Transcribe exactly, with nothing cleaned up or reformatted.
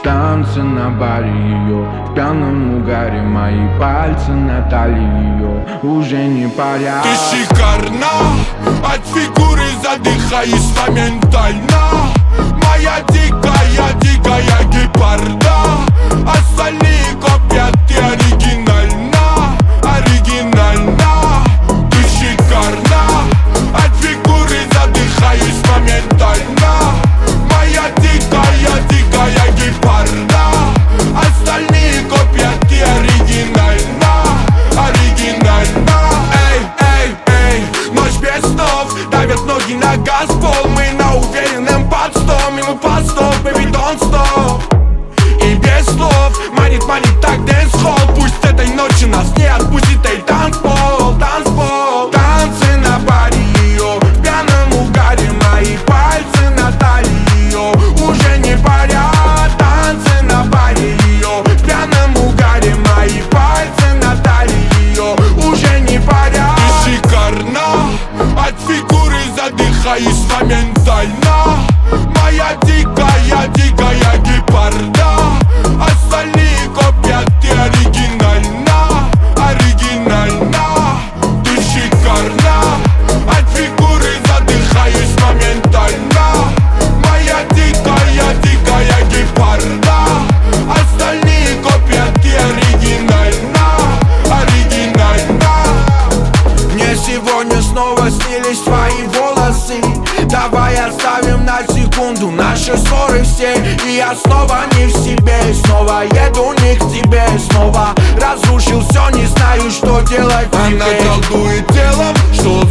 Танцы на баре ее, в пьяном угаре мои пальцы на талии ее уже не парят. Ты шикарна, от фигуры задыхаюсь моментально. Моя дикая, дикая гепарда. Остальные копят, ты оригинальна, оригинальна. Ты шикарна, от фигуры задыхаюсь моментально. Моя дикая, дикая гепарда. Остальные копят, ты оригинальна, оригинальна. Эй, эй, эй, ночь без снов, давят ноги на газ, пол. Мы на уверенном подстом, и мы под стоп, baby, don't stop. И без слов манит, манит так дэнс-холл. Пусть этой ночи нас не отпустит, эй, танцпол, танцпол. Танцы на баре ее, в пьяном угаре мои пальцы на талии ее уже не парят. Танцы на баре ее, в пьяном угаре мои пальцы на талии ее уже не парят. Ты шикарна, от фигуры задыхаюсь моментально. Моя дикая, дикая гепарда. Остальные копят, ты оригинальна, оригинальна. Ты шикарна, от фигуры задыхаюсь моментально. Моя дикая, дикая гепарда. Остальные копят, ты оригинальна, оригинальна. Мне сегодня снова снились твои волосы. Давай оставим на секунду наши ссоры все. И я снова не в себе, снова еду не к тебе. Снова разрушил все, не знаю, что делать теперь. Она колдует телом, что